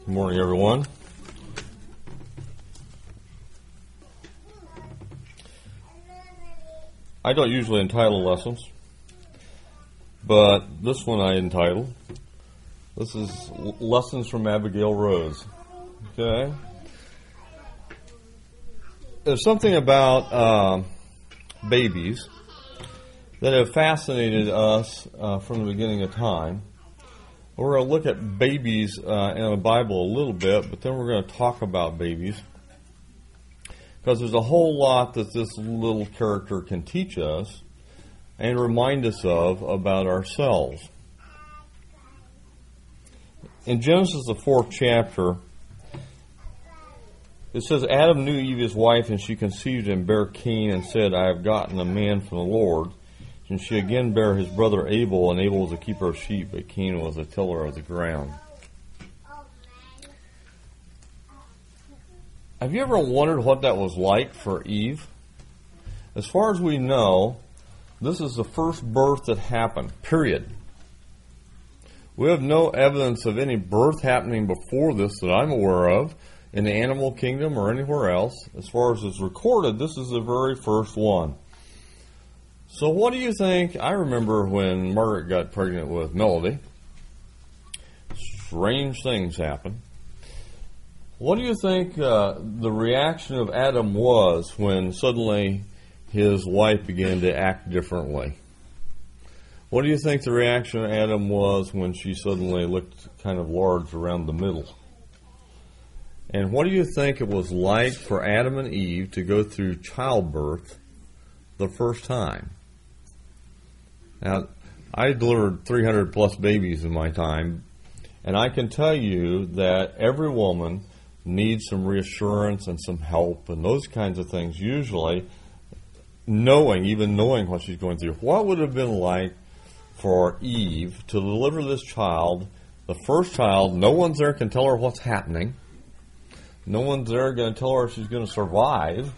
Good morning, everyone. I don't usually entitle lessons, but this one I entitle. This is Lessons from Abigail Rose. Okay? There's something about babies that have fascinated us from the beginning of time. We're going to look at babies in the Bible a little bit, but then we're going to talk about babies. Because there's a whole lot that this little character can teach us and remind us of about ourselves. In Genesis, the 4th chapter, it says, Adam knew Eve his wife, and she conceived and bare Cain, and said, I have gotten a man from the Lord. And she again bare his brother Abel, and Abel was a keeper of sheep, but Cain was a tiller of the ground. Have you ever wondered what that was like for Eve? As far as we know, this is the first birth that happened, period. We have no evidence of any birth happening before this that I'm aware of in the animal kingdom or anywhere else. As far as it's recorded, this is the very first one. So what do you think? I remember when Margaret got pregnant with Melody, strange things happened. What do you think the reaction of Adam was when suddenly his wife began to act differently? What do you think the reaction of Adam was when she suddenly looked kind of large around the middle? And what do you think it was like for Adam and Eve to go through childbirth the first time? Now, I delivered 300 plus babies in my time, and I can tell you that every woman needs some reassurance and some help and those kinds of things, usually even knowing what she's going through. What would it have been like for Eve to deliver this child, the first child? No one's there can tell her what's happening. No one's there going to tell her if she's going to survive.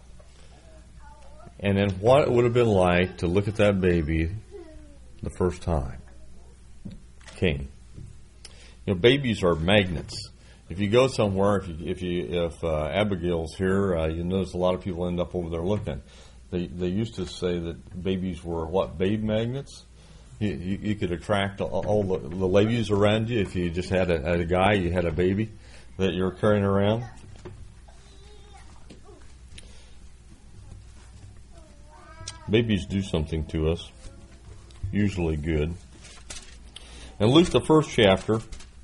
And then what it would have been like to look at that baby the first time. Cain. You know, babies are magnets. If you go somewhere, if Abigail's here, you notice a lot of people end up over there looking. They used to say that babies were what? Babe magnets? You could attract all the ladies around you if you just had a guy, you had a baby that you're carrying around. Babies do something to us, usually good. In Luke, the 1st chapter,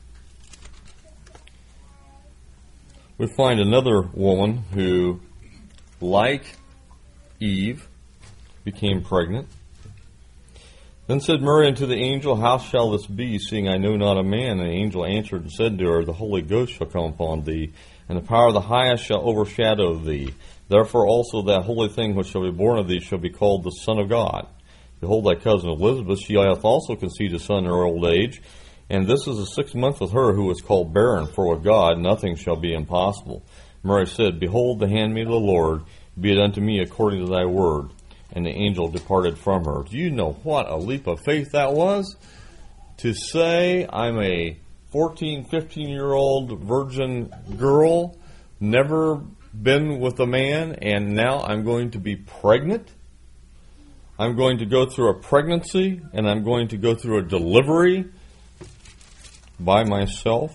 we find another woman who, like Eve, became pregnant. Then said Mary unto the angel, How shall this be, seeing I know not a man? And the angel answered and said to her, The Holy Ghost shall come upon thee, and the power of the highest shall overshadow thee. Therefore also that holy thing which shall be born of thee shall be called the Son of God. Behold, thy cousin Elizabeth, she hath also conceived a son in her old age, and this is the 6th month with her who was called barren, for with God nothing shall be impossible. Mary said, Behold, the handmaid of the Lord, be it unto me according to thy word. And the angel departed from her. Do you know what a leap of faith that was? To say, I'm a 14, 15-year-old virgin girl, never been with a man, and now I'm going to be pregnant? I'm going to go through a pregnancy, and I'm going to go through a delivery by myself.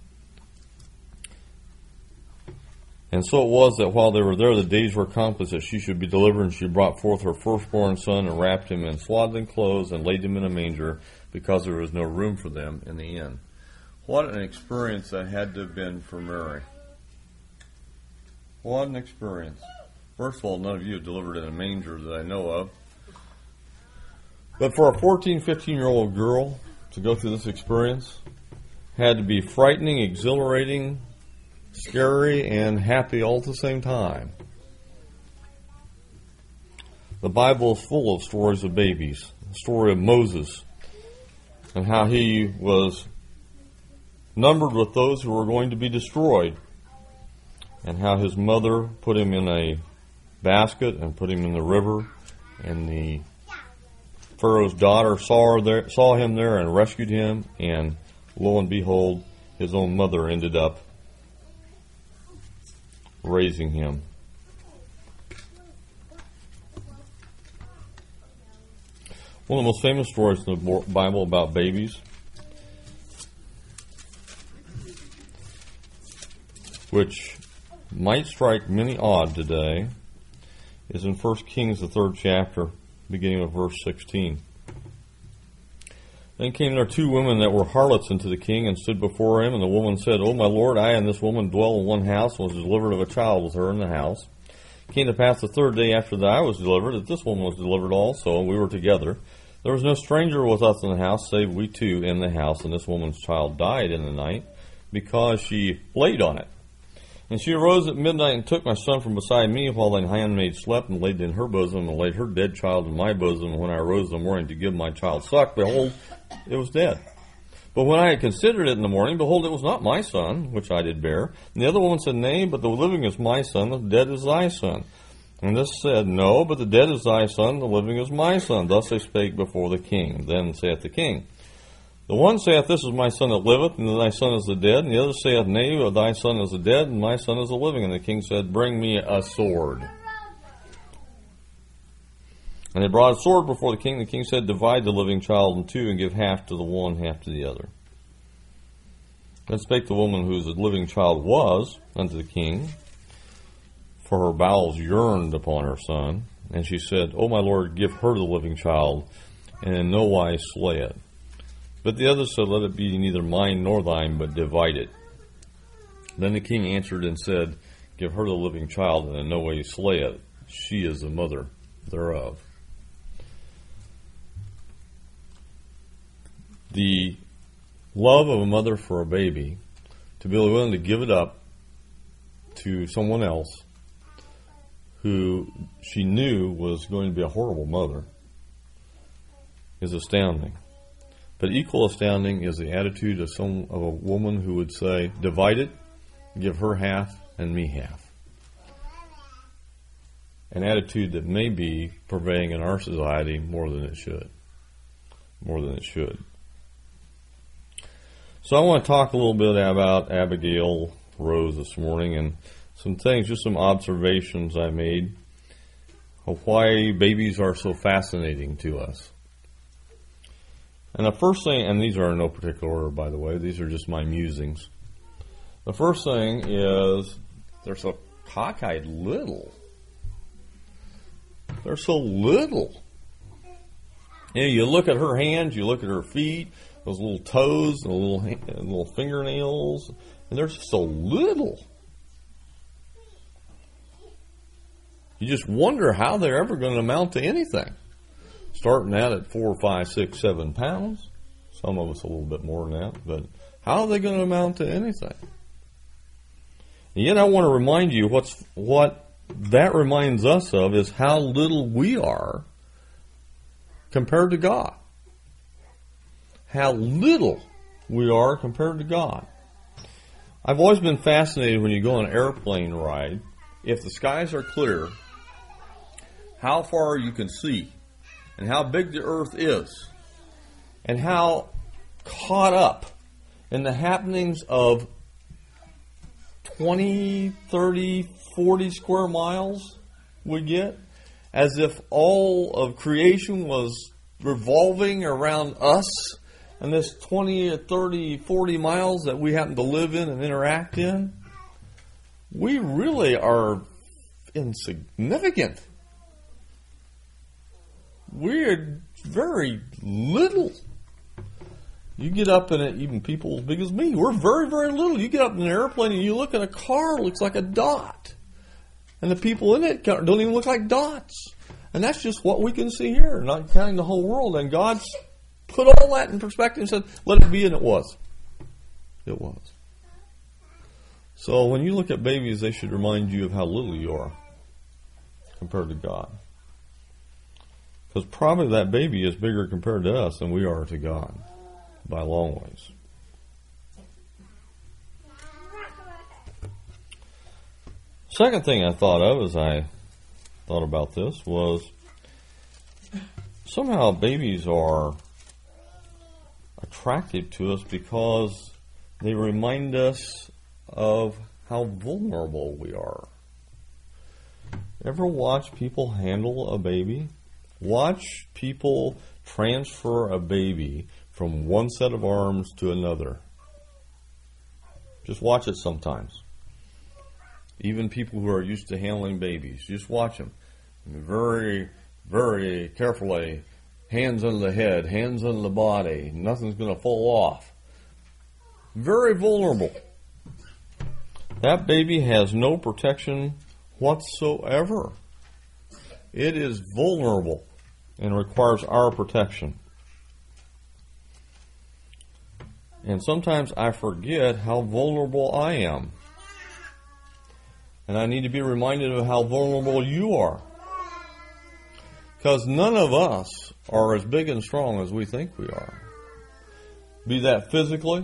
And so it was that while they were there, the days were accomplished that she should be delivered, and she brought forth her firstborn son, and wrapped him in swaddling clothes, and laid him in a manger, because there was no room for them in the inn. What an experience that had to have been for Mary. What an experience. First of all, none of you have delivered in a manger that I know of. But for a 14, 15-year-old girl to go through this experience had to be frightening, exhilarating, scary, and happy all at the same time. The Bible is full of stories of babies. The story of Moses and how he was numbered with those who were going to be destroyed, and how his mother put him in a basket and put him in the river, and the Pharaoh's daughter saw him there and rescued him, and lo and behold, his own mother ended up raising him. One of the most famous stories in the Bible about babies, which might strike many odd today, is in 1 Kings, the 3rd chapter, beginning with verse 16. Then came there 2 women that were harlots unto the king, and stood before him. And the woman said, O my lord, I and this woman dwell in one house, and was delivered of a child with her in the house. It came to pass the 3rd day after that I was delivered, that this woman was delivered also, and we were together. There was no stranger with us in the house, save we 2 in the house. And this woman's child died in the night, because she laid on it. And she arose at midnight, and took my son from beside me, while thine handmaid slept, and laid it in her bosom, and laid her dead child in my bosom. And when I arose in the morning to give my child suck, behold, it was dead. But when I had considered it in the morning, behold, it was not my son, which I did bear. And the other woman said, Nay, but the living is my son, the dead is thy son. And this said, No, but the dead is thy son, the living is my son. Thus they spake before the king. Then saith the king, The one saith, This is my son that liveth, and thy son is the dead. And the other saith, Nay, but thy son is the dead, and my son is the living. And the king said, Bring me a sword. And they brought a sword before the king. The king said, Divide the living child in 2, and give half to the one, half to the other. Then spake the woman whose the living child was unto the king, for her bowels yearned upon her son. And she said, O my lord, give her the living child, and in no wise slay it. But the other said, Let it be neither mine nor thine, but divide it. Then the king answered and said, Give her the living child, and in no way slay it. She is the mother thereof. The love of a mother for a baby, to be willing to give it up to someone else who she knew was going to be a horrible mother, is astounding. But equal astounding is the attitude of a woman who would say, Divide it, give her half, and me half. An attitude that may be pervading in our society more than it should. More than it should. So I want to talk a little bit about Abigail Rose this morning, and some things, just some observations I made of why babies are so fascinating to us. And the first thing, and these are in no particular order, by the way, these are just my musings. The first thing is they're so cockeyed little. They're so little. You know, you look at her hands, you look at her feet, those little toes and little fingernails, and they're just so little. You just wonder how they're ever going to amount to anything. Starting out at 4, 5, 6, 7 pounds. Some of us a little bit more than that, but how are they going to amount to anything? And yet I want to remind you what that reminds us of is how little we are compared to God. How little we are compared to God. I've always been fascinated when you go on an airplane ride, if the skies are clear, how far you can see, and how big the earth is, and how caught up in the happenings of 20, 30, 40 square miles we get, as if all of creation was revolving around us and this 20, 30, 40 miles that we happen to live in and interact in. We really are insignificant. We're very little. You get up in it, even people as big as me, we're very, very little. You get up in an airplane and you look at a car, it looks like a dot. And the people in it don't even look like dots. And that's just what we can see here, not counting the whole world. And God's put all that in perspective and said, let it be, and it was. It was. So when you look at babies, they should remind you of how little you are compared to God. Because probably that baby is bigger compared to us than we are to God, by a long ways. Second thing I thought of as I thought about this was somehow babies are attractive to us because they remind us of how vulnerable we are. Ever watch people handle a baby? Watch people transfer a baby from one set of arms to another. Just watch it sometimes. Even people who are used to handling babies, just watch them. Very, very carefully, hands on the head, hands on the body. Nothing's going to fall off. Very vulnerable. That baby has no protection whatsoever. It is vulnerable and requires our protection. And sometimes I forget how vulnerable I am. And I need to be reminded of how vulnerable you are. Because none of us are as big and strong as we think we are. Be that physically,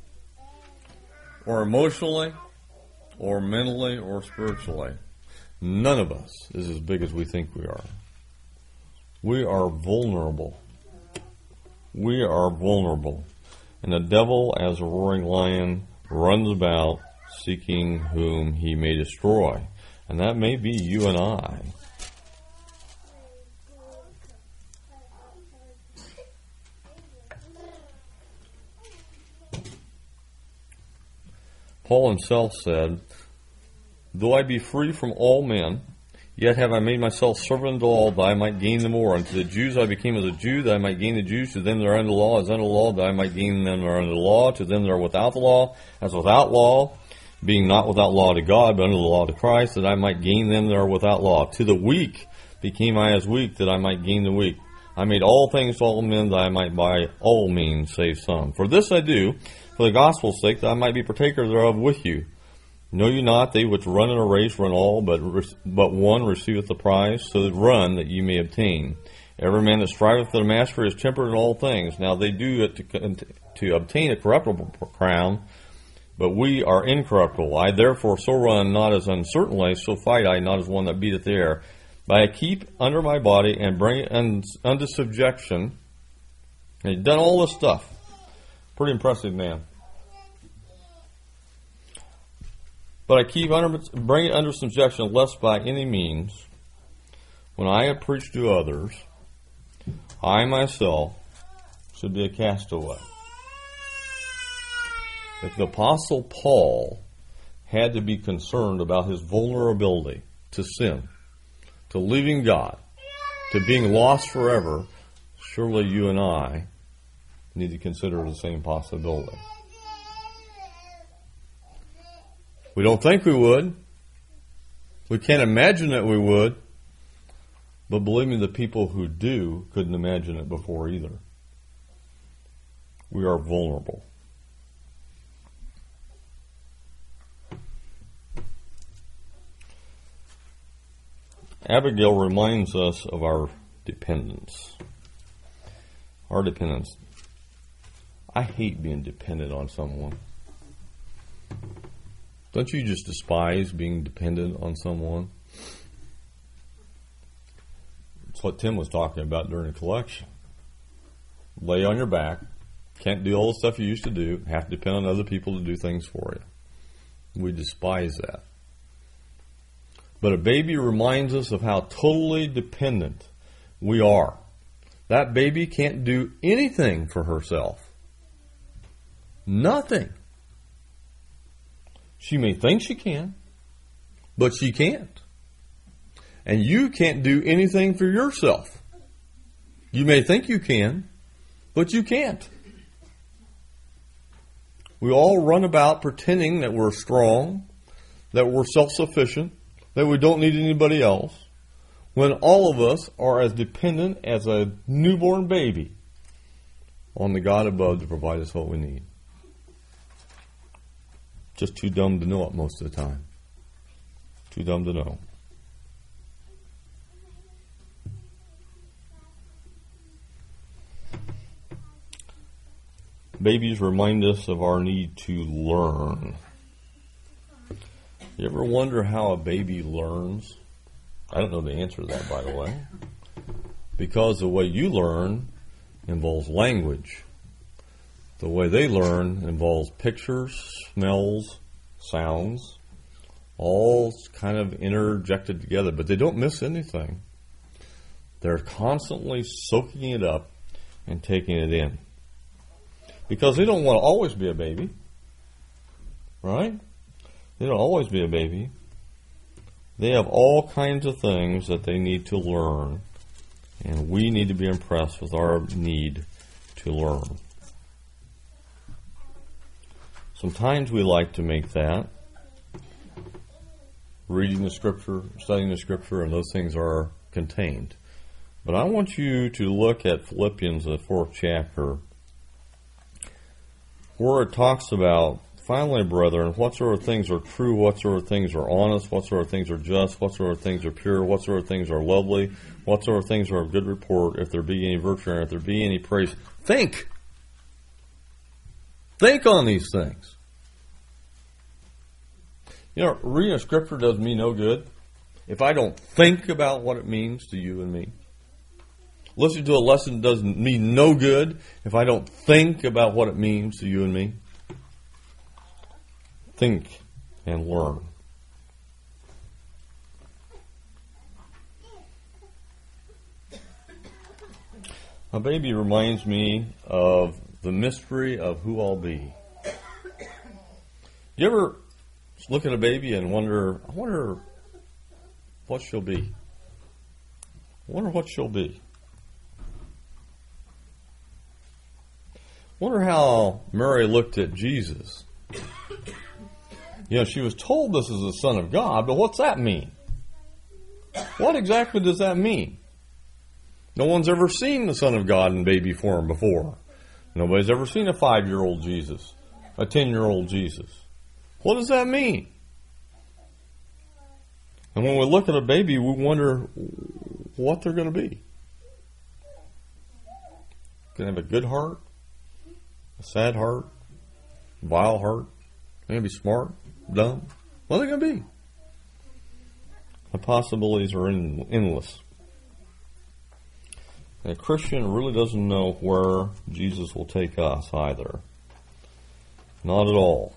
or emotionally, or mentally, or spiritually. None of us is as big as we think we are. We are vulnerable. We are vulnerable. And the devil, as a roaring lion, runs about seeking whom he may destroy. And that may be you and I. Paul himself said, "Though I be free from all men, yet have I made myself servant to all, that I might gain the more. Unto the Jews I became as a Jew, that I might gain the Jews. To them that are under the law, as under the law, that I might gain them that are under the law. To them that are without the law, as without law, being not without law to God, but under the law to Christ, that I might gain them that are without law. To the weak became I as weak, that I might gain the weak. I made all things to all men, that I might by all means save some. For this I do, for the gospel's sake, that I might be partaker thereof with you. Know you not, they which run in a race run all, but one receiveth the prize, so that run that you may obtain. Every man that striveth for the mastery is temperate in all things. Now they do it to obtain a corruptible crown, but we are incorruptible. I therefore so run, not as uncertainly, so fight I, not as one that beateth the air. But I keep under my body and bring it unto subjection." And he's done all this stuff. Pretty impressive man. "But I bring it under subjection, lest by any means, when I have preached to others, I myself should be a castaway." If the Apostle Paul had to be concerned about his vulnerability to sin, to leaving God, to being lost forever, surely you and I need to consider the same possibility. We don't think we would. We can't imagine that we would. But believe me, the people who do couldn't imagine it before either. We are vulnerable. Abigail reminds us of our dependence. Our dependence. I hate being dependent on someone. Don't you just despise being dependent on someone? It's what Tim was talking about during the collection. Lay on your back, can't do all the stuff you used to do, have to depend on other people to do things for you. We despise that. But a baby reminds us of how totally dependent we are. That baby can't do anything for herself. Nothing. She may think she can, but she can't. And you can't do anything for yourself. You may think you can, but you can't. We all run about pretending that we're strong, that we're self-sufficient, that we don't need anybody else, when all of us are as dependent as a newborn baby on the God above to provide us what we need. Just too dumb to know it most of the time. Too dumb to know. Babies remind us of our need to learn. You ever wonder how a baby learns? I don't know the answer to that, by the way. Because the way you learn involves language. The way they learn involves pictures, smells, sounds, all kind of interjected together, but they don't miss anything. They're constantly soaking it up and taking it in. Because they don't want to always be a baby. Right? They don't always be a baby. They have all kinds of things that they need to learn, and we need to be impressed with our need to learn. Sometimes we like to make that reading the Scripture, studying the Scripture, and those things are contained. But I want you to look at Philippians, the 4th chapter, where it talks about, finally, brethren, what sort of things are true, what sort of things are honest, what sort of things are just, what sort of things are pure, what sort of things are lovely, what sort of things are of good report, if there be any virtue, and if there be any praise. Think! Think on these things. You know, reading a Scripture does me no good if I don't think about what it means to you and me. Listening to a lesson does me no good if I don't think about what it means to you and me. Think and learn. A baby reminds me of the mystery of who I'll be. You ever look at a baby and wonder, I wonder what she'll be? I wonder what she'll be. I wonder how Mary looked at Jesus. You know, she was told this is the Son of God, but what's that mean? What exactly does that mean? No one's ever seen the Son of God in baby form before. Nobody's ever seen a 5-year-old Jesus, a 10-year-old Jesus. What does that mean? And when we look at a baby, we wonder what they're going to be. Going to have a good heart, a sad heart, vile heart. They're going to be smart, dumb. What are they going to be? The possibilities are endless. And a Christian really doesn't know where Jesus will take us either. Not at all.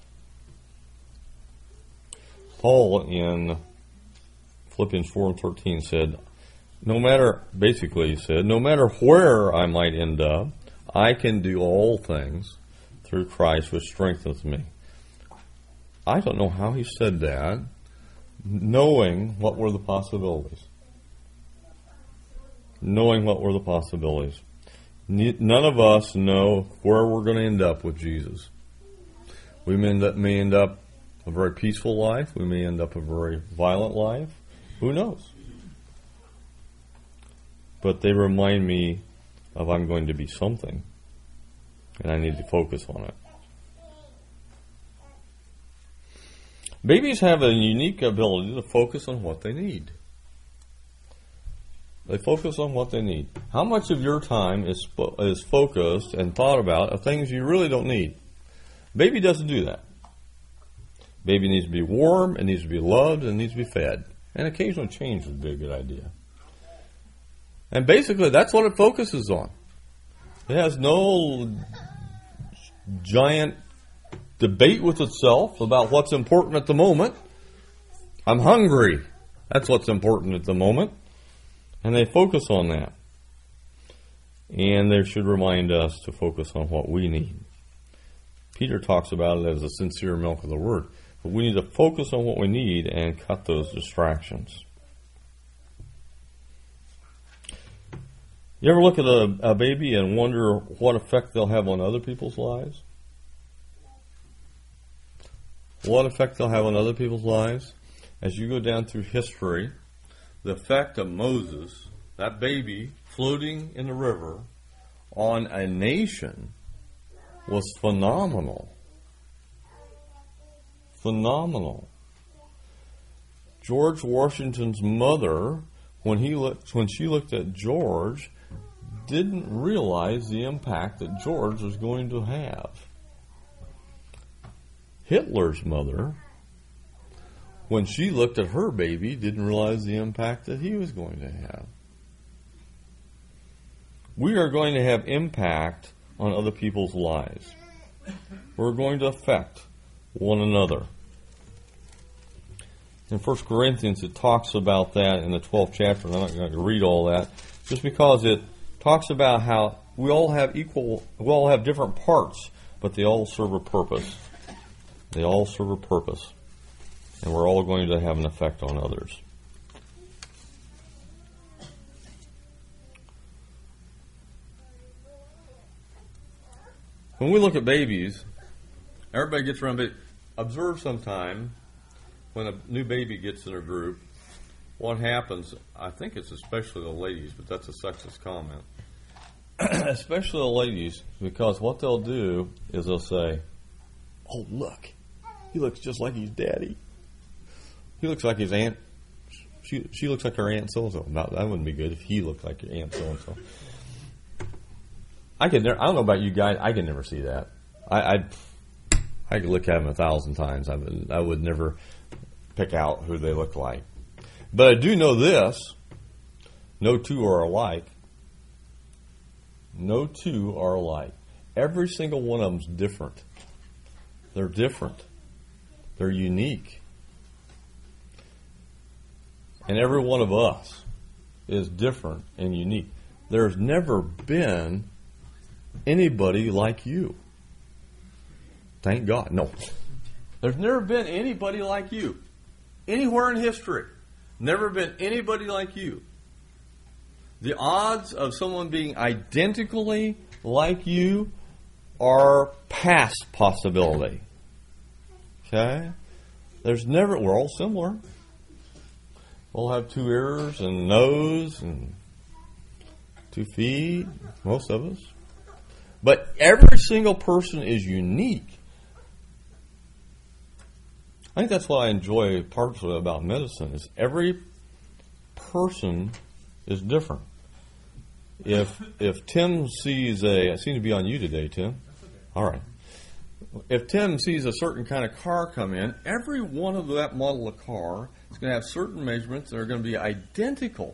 Paul in Philippians 4:13 said, no matter where I might end up, I can do all things through Christ which strengthens me. I don't know how he said that, knowing what were the possibilities. Knowing what were the possibilities. None of us know where we're going to end up with Jesus. We may end up a very peaceful life. We may end up a very violent life. Who knows? But they remind me of I'm going to be something, and I need to focus on it. Babies have a unique ability to focus on what they need. They focus on what they need. How much of your time is focused and thought about of things you really don't need? Baby doesn't do that. Baby needs to be warm, it needs to be loved, and it needs to be fed. And occasional change would be a good idea. And basically, that's what it focuses on. It has no giant debate with itself about what's important at the moment. I'm hungry. That's what's important at the moment. And they focus on that. And they should remind us to focus on what we need. Peter talks about it as a sincere milk of the Word. But we need to focus on what we need and cut those distractions. You ever look at a baby and wonder what effect they'll have on other people's lives? What effect they'll have on other people's lives? As you go down through history, the effect of Moses, that baby floating in the river, on a nation was phenomenal. Phenomenal. George Washington's mother, when she looked at George, didn't realize the impact that George was going to have. Hitler's mother, when she looked at her baby, didn't realize the impact that he was going to have. We are going to have impact on other people's lives. We're going to affect one another. In 1 Corinthians, it talks about that in the 12th chapter, and I'm not going to read all that, just because it talks about how we all have different parts, but they all serve a purpose. They all serve a purpose. And we're all going to have an effect on others. When we look at babies, everybody gets around, but observe sometime when a new baby gets in a group, what happens, I think it's especially the ladies, but that's a sexist comment, especially the ladies, because what they'll do is they'll say, "Oh, look, he looks just like his daddy. He looks like his aunt. She looks like her aunt so-and-so." That wouldn't be good if he looked like your aunt so-and-so. I don't know about you guys, I could never see that. I could look at them 1,000 times. I would never pick out who they look like. But I do know this: no two are alike. No two are alike. Every single one of them's different. They're different. They're unique. And every one of us is different and unique. There's never been anybody like you. Thank God. No. There's never been anybody like you. Anywhere in history. Never been anybody like you. The odds of someone being identically like you are past possibility. Okay? We're all similar. We'll have 2 ears and nose and 2 feet, most of us. But every single person is unique. I think that's what I enjoy partially about medicine, is every person is different. If Tim sees I seem to be on you today, Tim. All right. If Tim sees a certain kind of car come in, every one of that model of car is going to have certain measurements that are going to be identical.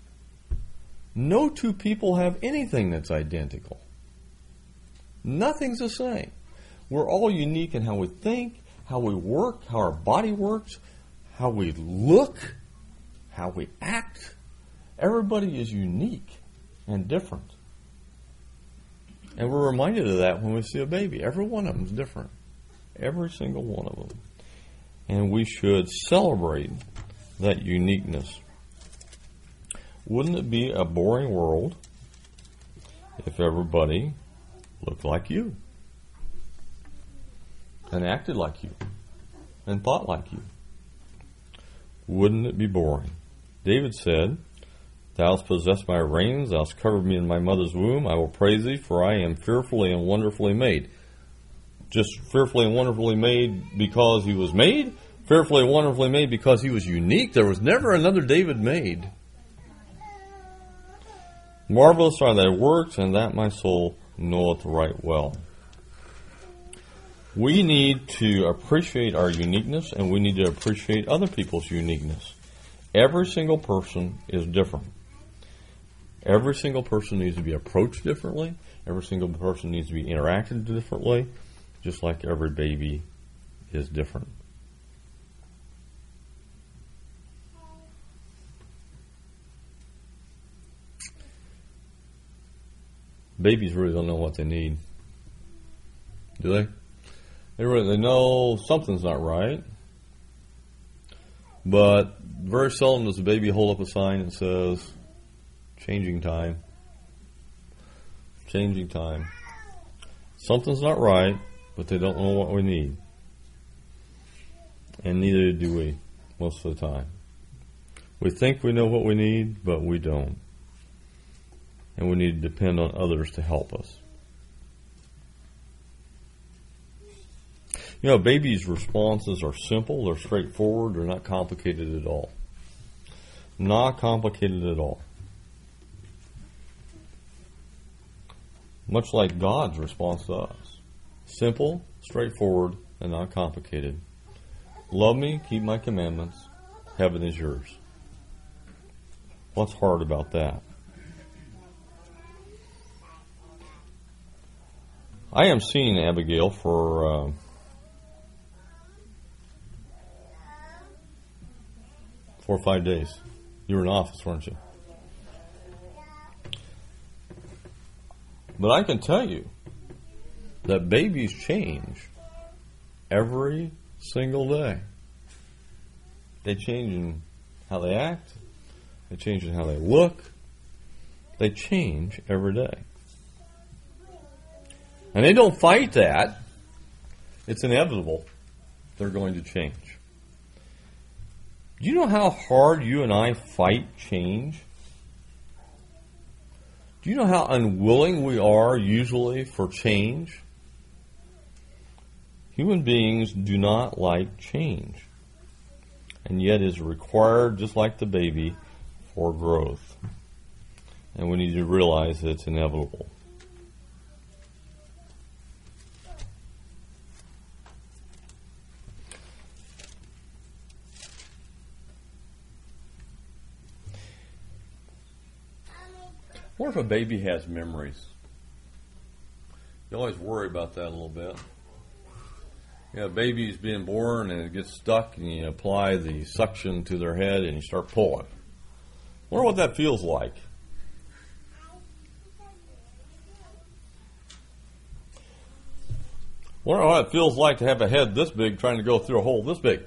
No two people have anything that's identical. Nothing's the same. We're all unique in how we think, how we work, how our body works, how we look, how we act. Everybody is unique and different. And we're reminded of that when we see a baby. Every one of them is different. Every single one of them. And we should celebrate that uniqueness. Wouldn't it be a boring world if everybody looked like you and acted like you and thought like you? Wouldn't it be boring? David said, "Thou hast possessed my reins, thou hast covered me in my mother's womb. I will praise thee, for I am fearfully and wonderfully made." Just fearfully and wonderfully made because he was made? Fearfully and wonderfully made because he was unique? There was never another David made. Marvelous are thy works, and that my soul knoweth right well. We need to appreciate our uniqueness, and we need to appreciate other people's uniqueness. Every single person is different. Every single person needs to be approached differently. Every single person needs to be interacted differently, just like every baby is different. Babies really don't know what they need, do they? They know something's not right, but very seldom does a baby hold up a sign that says, "Changing time. Changing time." Something's not right, but they don't know what we need. And neither do we most of the time. We think we know what we need, but we don't. And we need to depend on others to help us. You know, babies' responses are simple, they're straightforward, they're not complicated at all. Not complicated at all. Much like God's response to us. Simple, straightforward, and not complicated. Love me, keep my commandments, heaven is yours. What's hard about that? I am seeing Abigail for 4 or 5 days. You were in office, weren't you? But I can tell you that babies change every single day. They change in how they act. They change in how they look. They change every day. And they don't fight that. It's inevitable. They're going to change. Do you know how hard you and I fight change? Do you know how unwilling we are usually for change? Human beings do not like change. And yet is required, just like the baby, for growth. And we need to realize that it's inevitable. What if a baby has memories? You always worry about that a little bit. You know, a baby's being born and it gets stuck, and you apply the suction to their head and you start pulling. Wonder what that feels like. Wonder what it feels like to have a head this big trying to go through a hole this big.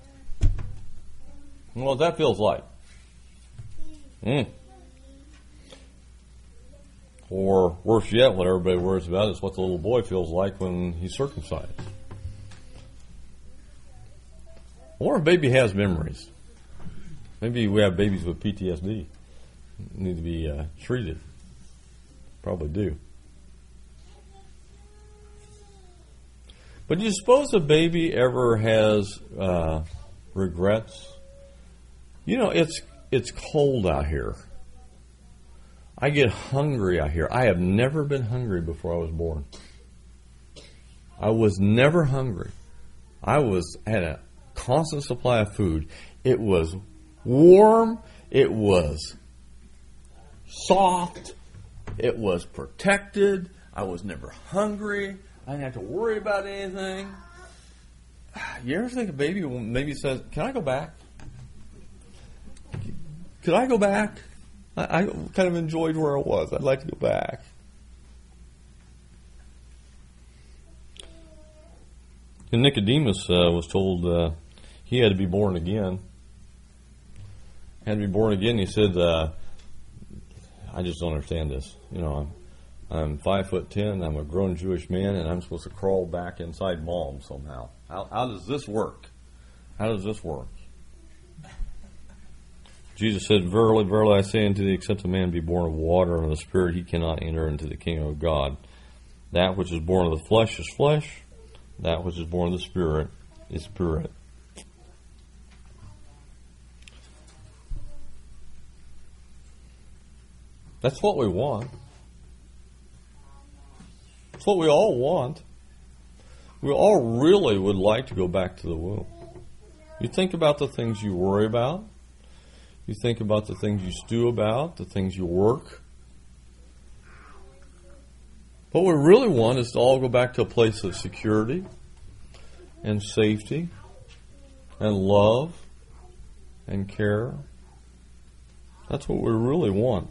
Wonder what that feels like. Or worse yet, what everybody worries about is what the little boy feels like when he's circumcised. Or a baby has memories. Maybe we have babies with PTSD. Need to be treated. Probably do. But do you suppose a baby ever has regrets? You know, it's cold out here. I get hungry out here. I have never been hungry before I was born. I was never hungry. I had a constant supply of food. It was warm. It was soft. It was protected. I was never hungry. I didn't have to worry about anything. You ever think a baby maybe says, "Can I go back? Could I go back? I kind of enjoyed where I was. I'd like to go back." And Nicodemus was told he had to be born again. Had to be born again. He said, "I just don't understand this. You know, I'm 5'10". I'm a grown Jewish man, and I'm supposed to crawl back inside mom somehow. How does this work? How does this work?" Jesus said, "Verily, verily, I say unto thee, except a man be born of water and of the Spirit, he cannot enter into the kingdom of God. That which is born of the flesh is flesh. That which is born of the Spirit is spirit." That's what we want. It's what we all want. We all really would like to go back to the womb. You think about the things you worry about. You think about the things you stew about, the things you work. What we really want is to all go back to a place of security and safety and love and care. That's what we really want.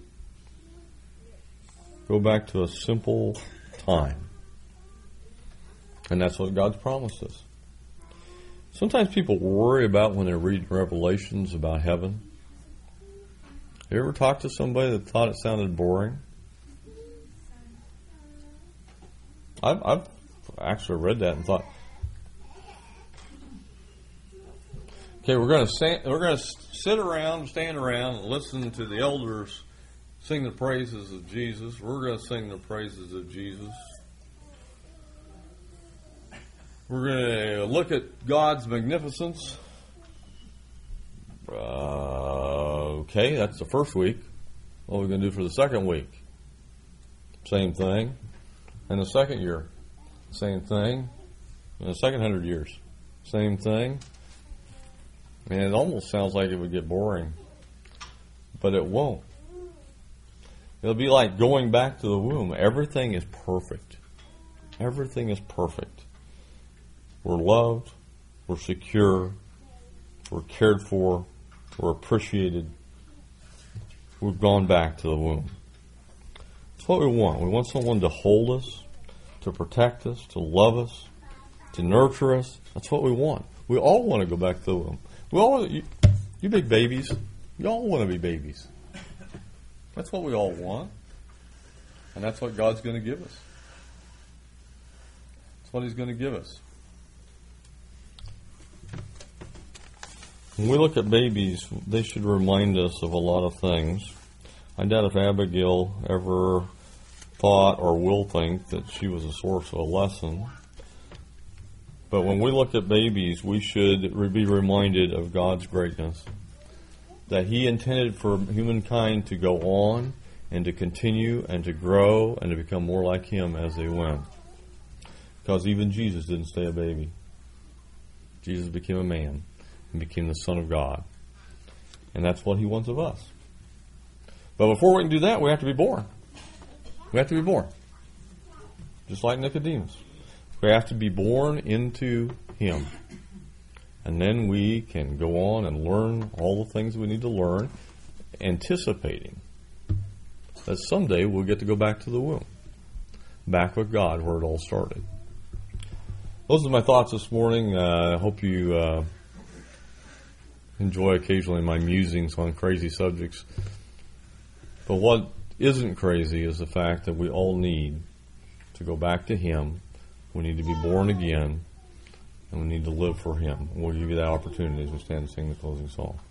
Go back to a simple time. And that's what God's promised us. Sometimes people worry about when they read Revelations about heaven. You ever talked to somebody that thought it sounded boring? I've actually read that and thought, okay, we're going to stand around, and listen to the elders sing the praises of Jesus. We're going to sing the praises of Jesus. We're going to look at God's magnificence. Okay, that's the first week. What are we going to do for the second week? Same thing. And the second year, same thing. And the second 100 years, same thing. And it almost sounds like it would get boring. But it won't. It'll be like going back to the womb. Everything is perfect. everything is perfect. We're loved, we're secure, we're cared for, we're appreciated. We've gone back to the womb. That's what we want. We want someone to hold us, to protect us, to love us, to nurture us. That's what we want. We all want to go back to the womb. We all, you big babies, you all want to be babies. That's what we all want. And that's what God's going to give us. That's what He's going to give us. When we look at babies, they should remind us of a lot of things. I doubt if Abigail ever thought or will think that she was a source of a lesson. But when we look at babies, we should be reminded of God's greatness. That He intended for humankind to go on and to continue and to grow and to become more like Him as they went. Because even Jesus didn't stay a baby. Jesus became a man and became the Son of God. And that's what He wants of us. But before we can do that, we have to be born. We have to be born. Just like Nicodemus. We have to be born into Him. And then we can go on and learn all the things we need to learn, anticipating that someday we'll get to go back to the womb. Back with God where it all started. Those are my thoughts this morning. I hope you enjoy occasionally my musings on crazy subjects. But what isn't crazy is the fact that we all need to go back to Him. We need to be born again, and we need to live for Him. We'll give you that opportunity as we stand and sing the closing song.